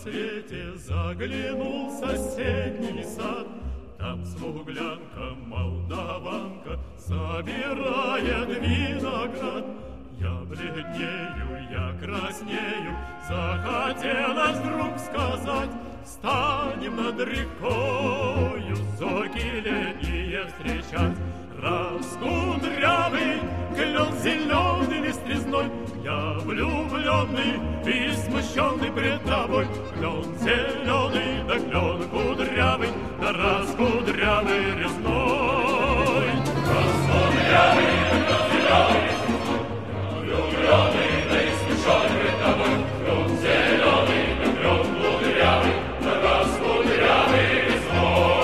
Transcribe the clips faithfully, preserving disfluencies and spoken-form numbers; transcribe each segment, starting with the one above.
рассвете заглянул в соседний сад. Там смуглянка, молдаванка собирает виноград. Я бледнею, я краснею, захотелось вдруг сказать: встанем над рекою, зорьки летние встречать. Раскудрявый клен зеленый листвизной, я влюбленный и смущенный пред тобой. Клен зеленый, да клен кудрявый, да раскудрявый резной. Раскудрявый, да клен зеленый, я влюбленный, да и смущенный пред тобой. Клен зеленый, да клен кудрявый, да раскудрявый резной.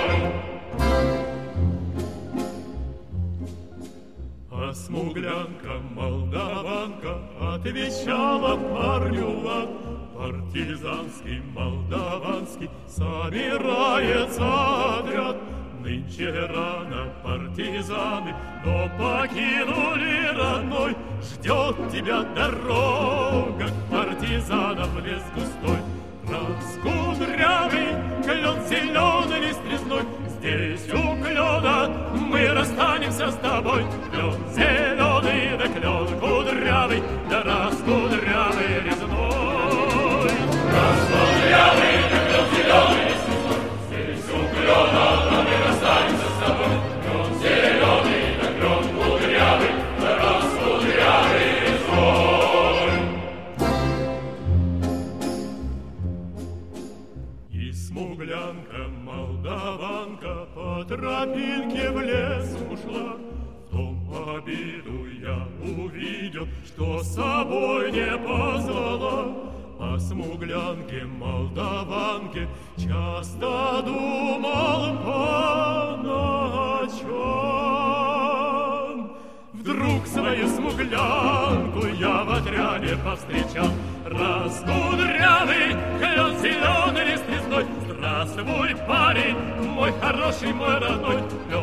А смуглянка, молдаванка отвечала парню лад. Партизанский, молдаванский собирается отряд. Нынче рано партизаны, но покинули родной. Ждет тебя дорога к партизанам в лес густой. Раскудрявый клен зеленый листвизной, здесь у клена мы расстанемся с тобой. Клен зеленый, да клен кудрявый, да раскудрявый резной. Раскудрявый, да клен зеленый листвизной, здесь у клена мы расстанемся с тобой. Клен зеленый, да клен кудрявый, да раскудрявый резной. И смуглянка, молдаванка по тропинке в лес ушла. В том обиду я увидел, что с собой не позвала. О смуглянке, молдаванке часто думал по ночам. Вдруг свою смуглянку я в отряде повстречал. Раскудрявый клен зеленый листвизной, здравствуй, парень, мой хороший, мой родной.